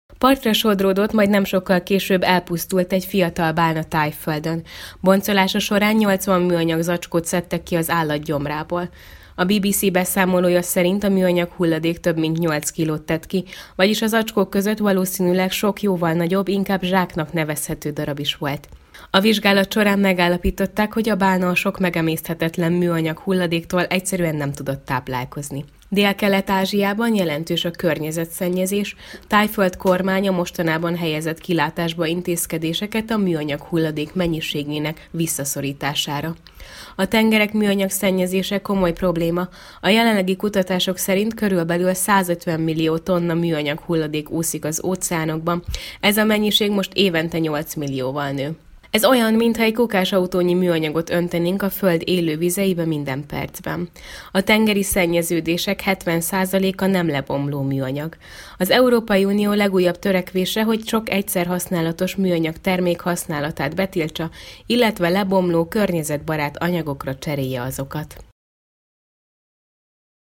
Partra sodródott, majd nem sokkal később elpusztult egy fiatal bálna Tájföldön. Boncolása során 80 műanyag zacskót szedtek ki az állat gyomrából. A BBC beszámolója szerint a műanyag hulladék több mint 8 kilót tett ki, vagyis az zacskók között valószínűleg sok jóval nagyobb, inkább zsáknak nevezhető darab is volt. A vizsgálat során megállapították, hogy a bálna a sok megemészthetetlen műanyag hulladéktól egyszerűen nem tudott táplálkozni. Dél-Kelet-Ázsiában jelentős a környezetszennyezés, Tájföld kormánya mostanában helyezett kilátásba intézkedéseket a műanyag hulladék mennyiségének visszaszorítására. A tengerek műanyag szennyezése komoly probléma. A jelenlegi kutatások szerint körülbelül 150 millió tonna műanyag hulladék úszik az óceánokban, ez a mennyiség most évente 8 millióval nő. Ez olyan, mintha egy kukásautónyi műanyagot öntenénk a Föld élő vizeibe minden percben. A tengeri szennyeződések 70%-a nem lebomló műanyag. Az Európai Unió legújabb törekvése, hogy sok egyszer használatos műanyag termék használatát betiltsa, illetve lebomló környezetbarát anyagokra cserélje azokat.